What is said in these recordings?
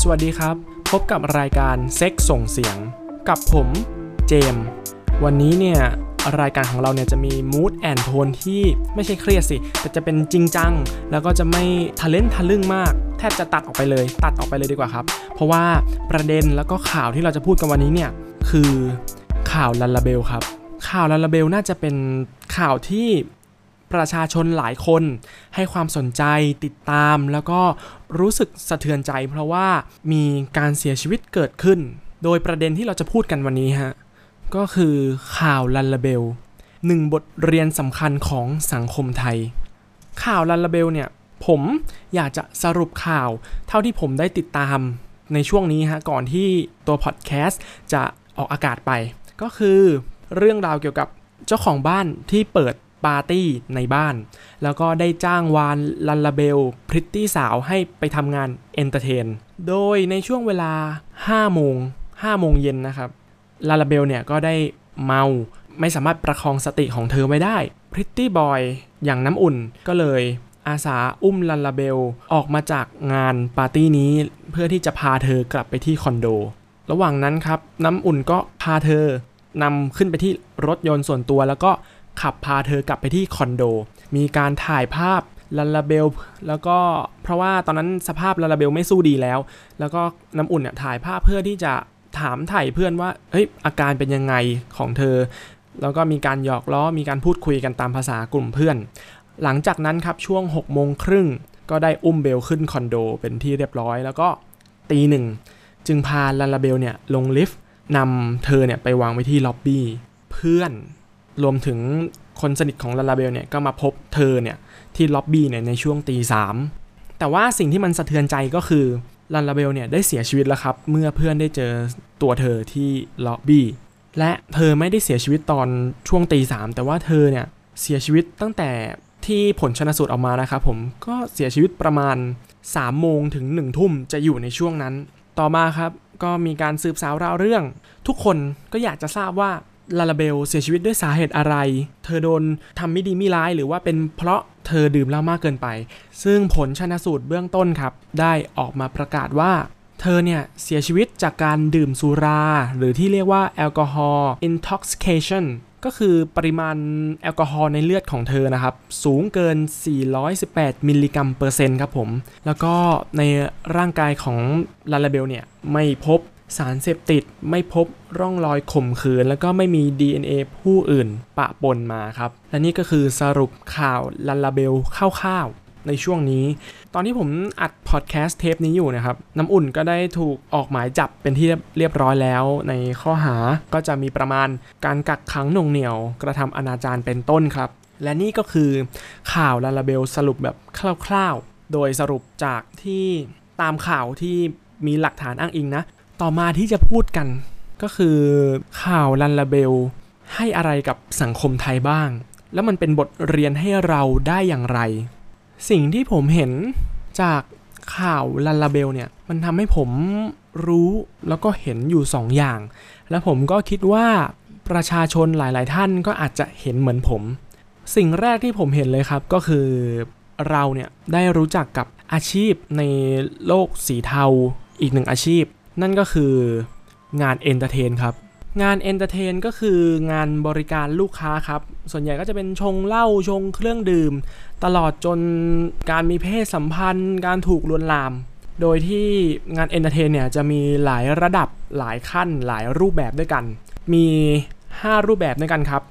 วัสดีครับพบกับรายการเซ็กส่งเสียงกับผมเจมส์วันนี้เนี่ยรายการของเราเนี่ยจะมีมูดแอนโทนที่ไม่ใช่เครียดสิแต่จะเป็นจริงจังแล้วก็จะไม่ทะลึ่งมากแทบจะตัดออกไปเลยดีกว่าครับเพราะว่าประเด็นแล้วก็ข่าวที่เราจะพูดกันวันนี้เนี่ยคือข่าวลัลลาเบลครับข่าวลัลลาเบลน่าจะเป็นข่าวที่ประชาชนหลายคนให้ความสนใจติดตามแล้วก็รู้สึกสะเทือนใจเพราะว่ามีการเสียชีวิตเกิดขึ้นโดยประเด็นที่เราจะพูดกันวันนี้ฮะก็คือข่าวลัลลาเบล1บทเรียนสำคัญของสังคมไทยข่าวลัลลาเบลเนี่ยผมอยากจะสรุปข่าวเท่าที่ผมได้ติดตามในช่วงนี้ฮะก่อนที่ตัวพอดแคสต์จะออกอากาศไปก็คือเรื่องราวเกี่ยวกับเจ้าของบ้านที่เปิดปาร์ตี้ในบ้านแล้วก็ได้จ้างวานลัลลาเบลพริตตี้สาวให้ไปทำงานเอนเตอร์เทนโดยในช่วงเวลา5 โมงเย็นนะครับลัลลาเบลเนี่ยก็ได้เมาไม่สามารถประคองสติของเธอไว้ได้พริตตี้บอยอย่างน้ำอุ่นก็เลยอาสาอุ้มลัลลาเบลออกมาจากงานปาร์ตี้นี้เพื่อที่จะพาเธอกลับไปที่คอนโดระหว่างนั้นครับน้ำอุ่นก็พาเธอนำขึ้นไปที่รถยนต์ส่วนตัวแล้วก็ขับพาเธอกลับไปที่คอนโดมีการถ่ายภาพลัลลาเบลแล้วก็เพราะว่าตอนนั้นสภาพลัลลาเบลไม่สู้ดีแล้วก็น้ำอุ่นเนี่ยถ่ายภาพเพื่อที่จะถามไถ่เพื่อนว่าเฮ้ยอาการเป็นยังไงของเธอแล้วก็มีการหยอกล้อมีการพูดคุยกันตามภาษากลุ่มเพื่อนหลังจากนั้นครับช่วง 18:30 นก็ได้อุ้มเบลขึ้นคอนโดเป็นที่เรียบร้อยแล้วก็ 1:00 นจึงพาลัลลาเบลเนี่ยลงลิฟต์นำเธอเนี่ยไปวางไว้ที่ล็อบบี้เพื่อนรวมถึงคนสนิทของลัลลาเบลเนี่ยก็มาพบเธอเนี่ยที่ล็อบบี้เนี่ยในช่วง 3:00 นแต่ว่าสิ่งที่มันสะเทือนใจก็คือลัลลาเบลเนี่ยได้เสียชีวิตแล้วครับเมื่อเพื่อนได้เจอตัวเธอที่ล็อบบี้และเธอไม่ได้เสียชีวิตตอนช่วง 3:00 นแต่ว่าเธอเนี่ยเสียชีวิตตั้งแต่ที่ผลชันสูตรออกมานะครับผมก็เสียชีวิตประมาณ 3 โมงถึง 1 ทุ่มจะอยู่ในช่วงนั้นต่อมาครับก็มีการสืบสาวราวเรื่องทุกคนก็อยากจะทราบว่าลัลลาเบลเสียชีวิตด้วยสาเหตุอะไรเธอโดนทำไม่ดีไม่ร้ายหรือว่าเป็นเพราะเธอดื่มเหล้ามากเกินไปซึ่งผลชันสูตรเบื้องต้นครับได้ออกมาประกาศว่าเธอเนี่ยเสียชีวิตจากการดื่มสุราหรือที่เรียกว่าแอลกอฮอล์ intoxication ก็คือปริมาณแอลกอฮอล์ในเลือดของเธอนะครับสูงเกิน418มิลลิกรัมเปอร์เซ็นต์ครับผมแล้วก็ในร่างกายของลัลลาเบลเนี่ยไม่พบสารเสพติดไม่พบร่องรอยข่มขืนแล้วก็ไม่มี DNA ผู้อื่นปะปนมาครับและนี่ก็คือสรุปข่าวลัลลาเบลคร่าวๆในช่วงนี้ตอนที่ผมอัดพอดแคสต์เทปนี้อยู่นะครับน้ำอุ่นก็ได้ถูกออกหมายจับเป็นที่เรียบร้อยแล้วในข้อหาก็จะมีประมาณการกักขังหน่วงเหนี่ยวกระทำอนาจารเป็นต้นครับและนี่ก็คือข่าวลัลลาเบลสรุปแบบคร่าวๆโดยสรุปจากที่ตามข่าวที่มีหลักฐานอ้างอิงนะต่อมาที่จะพูดกันก็คือข่าวลัลลาเบลให้อะไรกับสังคมไทยบ้างแล้วมันเป็นบทเรียนให้เราได้อย่างไรสิ่งที่ผมเห็นจากข่าวลัลลาเบลเนี่ยมันทำให้ผมรู้แล้วก็เห็นอยู่2 อย่างและผมก็คิดว่าประชาชนหลายๆท่านก็อาจจะเห็นเหมือนผมสิ่งแรกที่ผมเห็นเลยครับก็คือเราเนี่ยได้รู้จักกับอาชีพในโลกสีเทาอีก1อาชีพนั่นก็คืองานเอนเตอร์เทนครับงานเอนเตอร์เทนก็คืองานบริการลูกค้าครับส่วนใหญ่ก็จะเป็นชงเหล้าชงเครื่องดื่มตลอดจนการมีเพศสัมพันธ์การถูกลวนลามโดยที่งานเอนเตอร์เทนเนี่ยจะมีหลายระดับหลายขั้นหลายรูปแบบด้วยกันมี5รูปแบบด้วยกันครับ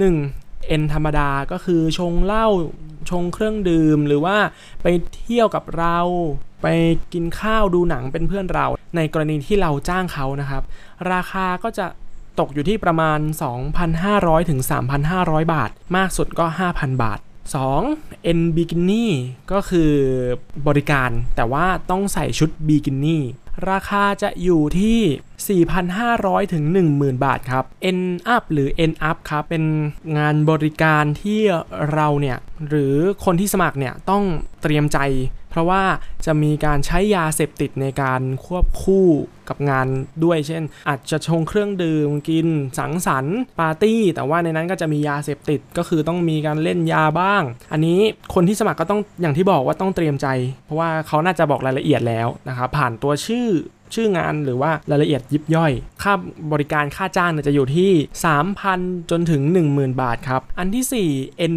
1เอ็นธรรมดาก็คือชงเหล้าชงเครื่องดื่มหรือว่าไปเที่ยวกับเราไปกินข้าวดูหนังเป็นเพื่อนเราในกรณีที่เราจ้างเขานะครับราคาก็จะตกอยู่ที่ประมาณ 2,500 ถึง 3,500 บาทมากสุดก็ 5,000 บาท2 N Bikini ก็คือบริการแต่ว่าต้องใส่ชุดบิกินี่ราคาจะอยู่ที่ 4,500 ถึง 10,000 บาทครับ N Up หรือ N Up ครับเป็นงานบริการที่เราเนี่ยหรือคนที่สมัครเนี่ยต้องเตรียมใจเพราะว่าจะมีการใช้ยาเสพติดในการควบคู่กับงานด้วยเช่นอาจจะชงเครื่องดื่มกินสังสรรค์ปาร์ตี้แต่ว่าในนั้นก็จะมียาเสพติดก็คือต้องมีการเล่นยาบ้างอันนี้คนที่สมัครก็ต้องอย่างที่บอกว่าต้องเตรียมใจเพราะว่าเขาน่าจะบอกรายละเอียดแล้วนะครับผ่านตัวชื่องานหรือว่ารายละเอียดยิบย่อยค่าบริการค่าจ้างจะอยู่ที่ 3,000 จนถึง 10,000 บาทครับอันที่ 4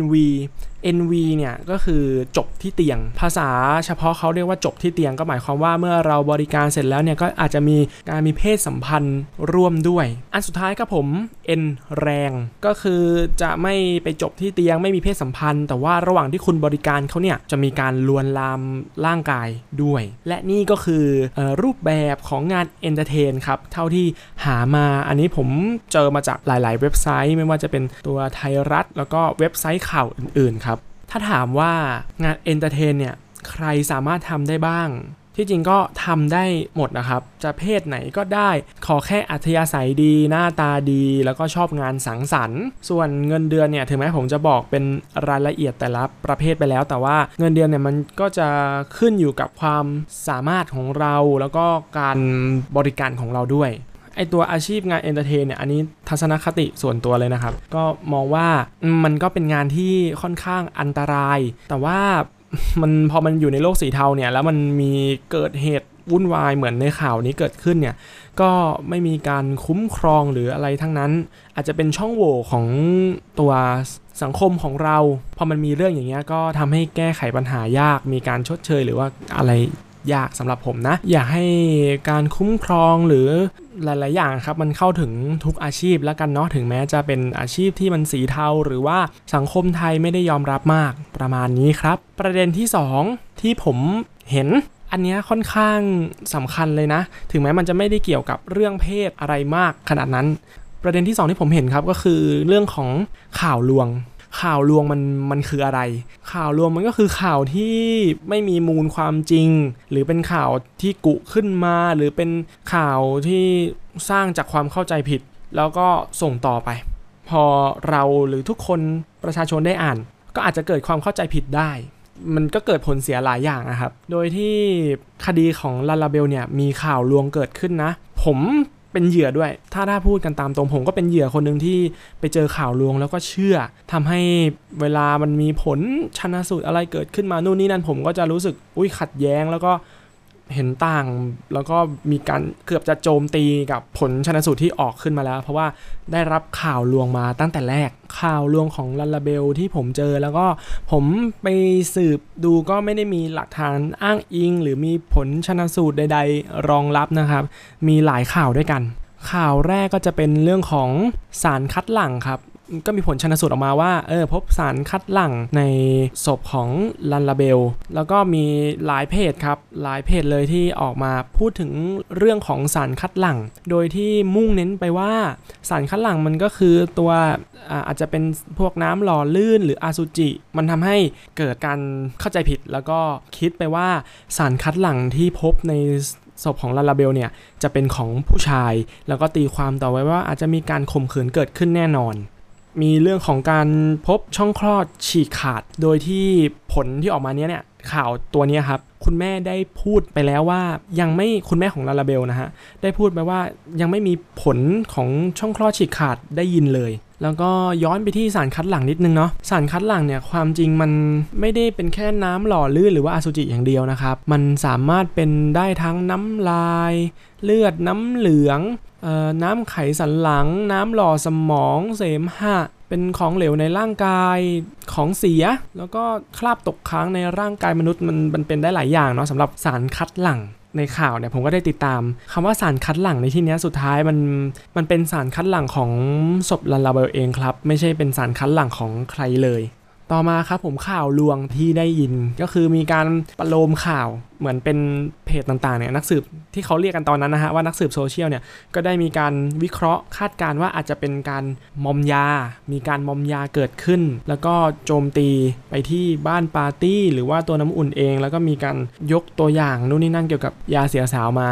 NV เนี่ยก็คือจบที่เตียงภาษาเฉพาะเขาเรียกว่าจบที่เตียงก็หมายความว่าเมื่อเราบริการเสร็จแล้วเนี่ยก็อาจจะมีการมีเพศสัมพันธ์ร่วมด้วยอันสุดท้ายครับผม N แรงก็คือจะไม่ไปจบที่เตียงไม่มีเพศสัมพันธ์แต่ว่าระหว่างที่คุณบริการเขาเนี่ยจะมีการลวนลามร่างกายด้วยและนี่ก็คือรูปแบบของงานเอนเตอร์เทนครับเท่าที่หามาอันนี้ผมเจอมาจากหลายๆเว็บไซต์ไม่ว่าจะเป็นตัวไทยรัฐแล้วก็เว็บไซต์ข่าวอื่นๆครับถ้าถามว่างานเอนเตอร์เทนเนี่ยใครสามารถทำได้บ้างที่จริงก็ทำได้หมดนะครับจะเพศไหนก็ได้ขอแค่อัธยาศัยดีหน้าตาดีแล้วก็ชอบงานสังสรรค์ส่วนเงินเดือนเนี่ยถึงแม้ผมจะบอกเป็นรายละเอียดแต่ละประเภทไปแล้วแต่ว่าเงินเดือนเนี่ยมันก็จะขึ้นอยู่กับความสามารถของเราแล้วก็การบริการของเราด้วยไอตัวอาชีพงานเอนเตอร์เทนเนี่ยอันนี้ทัศนคติส่วนตัวเลยนะครับก็มองว่ามันก็เป็นงานที่ค่อนข้างอันตรายแต่ว่าพอมันอยู่ในโลกสีเทาเนี่ยแล้วมันมีเกิดเหตุวุ่นวายเหมือนในข่าวนี้เกิดขึ้นเนี่ยก็ไม่มีการคุ้มครองหรืออะไรทั้งนั้นอาจจะเป็นช่องโหว่ของตัวสังคมของเราพอมันมีเรื่องอย่างเงี้ยก็ทำให้แก้ไขปัญหายากมีการชดเชยหรือว่าอะไรยากสำหรับผมนะอยากให้การคุ้มครองหรือหลายๆอย่างครับมันเข้าถึงทุกอาชีพแล้วกันเนาะถึงแม้จะเป็นอาชีพที่มันสีเทาหรือว่าสังคมไทยไม่ได้ยอมรับมากประมาณนี้ครับประเด็นที่2ที่ผมเห็นอันนี้ค่อนข้างสำคัญเลยนะถึงแม้มันจะไม่ได้เกี่ยวกับเรื่องเพศอะไรมากขนาดนั้นประเด็นที่2ที่ผมเห็นครับก็คือเรื่องของข่าวลวงมันคืออะไรข่าวลวงมันก็คือข่าวที่ไม่มีมูลความจริงหรือเป็นข่าวที่กุขึ้นมาหรือเป็นข่าวที่สร้างจากความเข้าใจผิดแล้วก็ส่งต่อไปพอเราหรือทุกคนประชาชนได้อ่านก็อาจจะเกิดความเข้าใจผิดได้มันก็เกิดผลเสียหลายอย่างนะครับโดยที่คดีของลาลาเบลเนี่ยมีข่าวลวงเกิดขึ้นนะผมเป็นเหยื่อด้วยถ้าพูดกันตามตรงผมก็เป็นเหยื่อคนหนึ่งที่ไปเจอข่าวลวงแล้วก็เชื่อทำให้เวลามันมีผลชันสูตรอะไรเกิดขึ้นมานู่นนี่นั่นผมก็จะรู้สึกขัดแย้งแล้วก็เห็นต่างแล้วก็มีการเกือบจะโจมตีกับผลชันสูตรที่ออกขึ้นมาแล้วเพราะว่าได้รับข่าวลวงมาตั้งแต่แรกข่าวลวงของลาลาเบลที่ผมเจอแล้วก็ผมไปสืบดูก็ไม่ได้มีหลักฐานอ้างอิงหรือมีผลชันสูตรใดๆรองรับนะครับมีหลายข่าวด้วยกันข่าวแรกก็จะเป็นเรื่องของสารคัดหลั่งครับก็มีผลชันสูตรออกมาว่าพบสารคัดหลั่งในศพของลาลาเบลแล้วก็มีหลายเพจครับหลายเพจเลยที่ออกมาพูดถึงเรื่องของสารคัดหลั่งโดยที่มุ่งเน้นไปว่าสารคัดหลั่งมันก็คือตัวอาจจะเป็นพวกน้ำหล่อลื่นหรืออสุจิมันทำให้เกิดการเข้าใจผิดแล้วก็คิดไปว่าสารคัดหลั่งที่พบในศพของลาลาเบลเนี่ยจะเป็นของผู้ชายแล้วก็ตีความต่อไว้ว่าอาจจะมีการข่มขืนเกิดขึ้นแน่นอนมีเรื่องของการพบช่องคลอดฉีกขาดโดยที่ผลที่ออกมาเนี่ยข่าวตัวนี้ครับคุณแม่ได้พูดไปแล้วว่ายังไม่คุณแม่ของลาลาเบลนะฮะได้พูดไปว่ายังไม่มีผลของช่องคลอดฉีกขาดได้ยินเลยแล้วก็ย้อนไปที่สารคัดหลั่งนิดนึงเนาะสารคัดหลั่งเนี่ยความจริงมันไม่ได้เป็นแค่น้ำหล่อลื่นหรือว่าอสุจิอย่างเดียวนะครับมันสามารถเป็นได้ทั้งน้ำลายเลือดน้ำเหลืองน้ำไขสันหลังน้ำหล่อสมองเสมหะเป็นของเหลวในร่างกายของเสียแล้วก็คราบตกค้างในร่างกายมนุษย์มันเป็นได้หลายอย่างเนาะสำหรับสารคัดหลั่งในข่าวเนี่ยผมก็ได้ติดตามคำว่าสารคัดหลั่งในที่นี้สุดท้ายมันเป็นสารคัดหลั่งของศพลาลาเบลเองครับไม่ใช่เป็นสารคัดหลั่งของใครเลยต่อมาครับผมข่าวลวงที่ได้ยินก็คือมีการประโลมข่าวเหมือนเป็นเพจต่างๆเนี่ยนักสืบที่เขาเรียกกันตอนนั้นนะฮะว่านักสืบโซเชียลเนี่ยก็ได้มีการวิเคราะห์คาดการณ์ว่าอาจจะเป็นการมอมยามีการมอมยาเกิดขึ้นแล้วก็โจมตีไปที่บ้านปาร์ตี้หรือว่าตัวน้ำอุ่นเองแล้วก็มีการยกตัวอย่างนู่นนี่นั่นเกี่ยวกับยาเสียสาวมา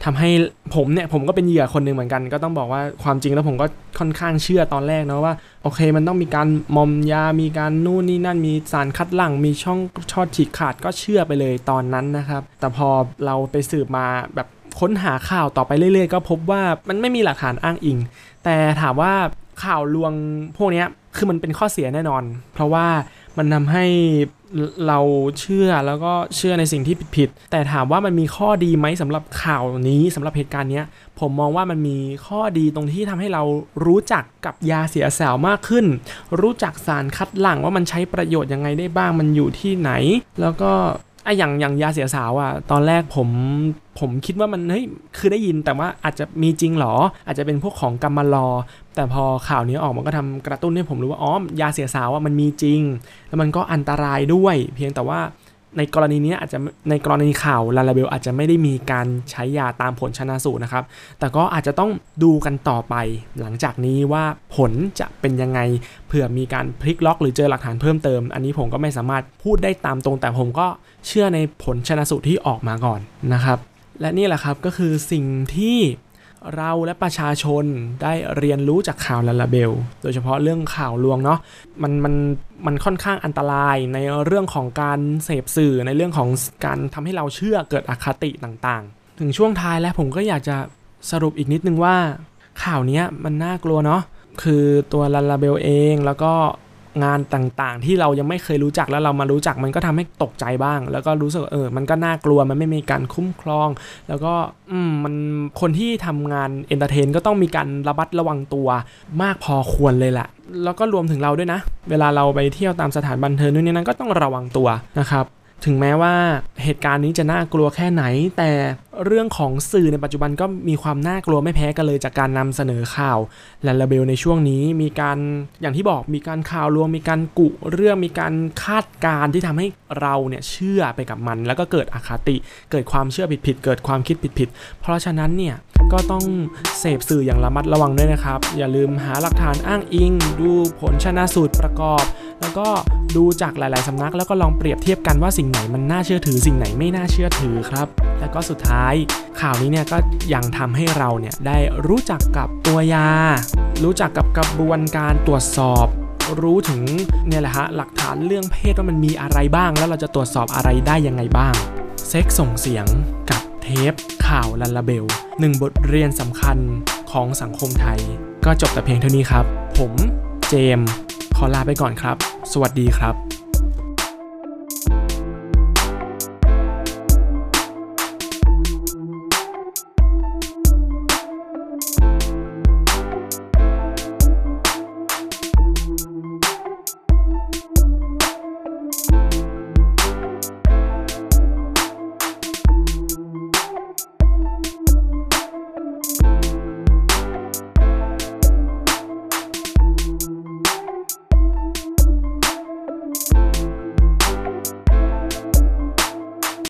ทำให้ผมก็เป็นเหยื่อคนหนึ่งเหมือนกันก็ต้องบอกว่าความจริงแล้วผมก็ค่อนข้างเชื่อตอนแรกนะว่าโอเคมันต้องมีการมอมยามีการนู่นนี่นั่นมีสารคัดหลั่งมีช่องชอดฉีกขาดก็เชื่อไปเลยตอนนั้นนะครับแต่พอเราไปสืบมาแบบค้นหาข่าวต่อไปเรื่อยๆก็พบว่ามันไม่มีหลักฐานอ้างอิงแต่ถามว่าข่าวลวงพวกนี้คือมันเป็นข้อเสียแน่นอนเพราะว่ามันทำให้เราเชื่อแล้วก็เชื่อในสิ่งที่ผิดแต่ถามว่ามันมีข้อดีไหมสำหรับข่าวนี้สำหรับเหตุการณ์นี้ผมมองว่ามันมีข้อดีตรงที่ทำให้เรารู้จักกับยาเสียสาวมากขึ้นรู้จักสารคัดหลั่งว่ามันใช้ประโยชน์ยังไงได้บ้างมันอยู่ที่ไหนแล้วก็อย่างยาเสียสาวอ่ะตอนแรกผมคิดว่ามันคือได้ยินแต่ว่าอาจจะมีจริงหรออาจจะเป็นพวกของกำมะลอแต่พอข่าวนี้ออกมันก็ทำกระตุ้นให้ผมรู้ว่าอ๋อยาเสียสาวอ่ะมันมีจริงแล้วมันก็อันตรายด้วยเพียงแต่ว่าในกรณีนี้อาจจะในกรณีข่าวลาลาเบลอาจจะไม่ได้มีการใช้ยาตามผลชันสูตรนะครับแต่ก็อาจจะต้องดูกันต่อไปหลังจากนี้ว่าผลจะเป็นยังไงเผื่อมีการพลิกล็อกหรือเจอหลักฐานเพิ่มเติมอันนี้ผมก็ไม่สามารถพูดได้ตามตรงแต่ผมก็เชื่อในผลชันสูตรที่ออกมาก่อนนะครับและนี่แหละครับก็คือสิ่งที่เราและประชาชนได้เรียนรู้จากข่าวลาลาเบลโดยเฉพาะเรื่องข่าวลวงเนาะมันค่อนข้างอันตรายในเรื่องของการเสพสื่อในเรื่องของการทำให้เราเชื่อเกิดอคติต่างๆถึงช่วงท้ายแล้วผมก็อยากจะสรุปอีกนิดนึงว่าข่าวนี้มันน่ากลัวเนาะคือตัวลาลาเบลเองแล้วก็งานต่างๆที่เรายังไม่เคยรู้จักแล้วเรามารู้จักมันก็ทำให้ตกใจบ้างแล้วก็รู้สึกมันก็น่ากลัวมันไม่มีการคุ้มครองแล้วก็มันคนที่ทำงานเอนเตอร์เทนก็ต้องมีการระมัดระวังตัวมากพอควรเลยแหละแล้วก็รวมถึงเราด้วยนะเวลาเราไปเที่ยวตามสถานบันเทิงนู่นนี่นั่นก็ต้องระวังตัวนะครับถึงแม้ว่าเหตุการณ์นี้จะน่ากลัวแค่ไหนแต่เรื่องของสื่อในปัจจุบันก็มีความน่ากลัวไม่แพ้กันเลยจากการนำเสนอข่าวลาลาเบลในช่วงนี้มีการอย่างที่บอกมีการข่าวลวงมีการกุเรื่องมีการคาดการณ์ที่ทำให้เราเนี่ยเชื่อไปกับมันแล้วก็เกิดอคติเกิดความเชื่อผิดๆเกิดความคิดผิดๆเพราะฉะนั้นเนี่ยก็ต้องเสพสื่ออย่างระมัดระวังด้วยนะครับอย่าลืมหาหลักฐานอ้างอิงดูผลชันสูตรประกอบแล้วก็ดูจากหลายๆสำนักแล้วก็ลองเปรียบเทียบกันว่าสิ่งไหนมันน่าเชื่อถือสิ่งไหนไม่น่าเชื่อถือครับแล้วก็สุดท้ายข่าวนี้เนี่ยก็ยังทำให้เราเนี่ยได้รู้จักกับตัวยารู้จักกับกระบวนการตรวจสอบรู้ถึงเนี่ยแหละฮะหลักฐานเรื่องเพศว่ามันมีอะไรบ้างแล้วเราจะตรวจสอบอะไรได้ยังไงบ้างเซ็กส่งเสียงกับเทปข่าวลาลาเบล1บทเรียนสำคัญของสังคมไทยก็จบแต่เพียงเท่านี้ครับผมเจมส์ขอลาไปก่อนครับสวัสดีครับ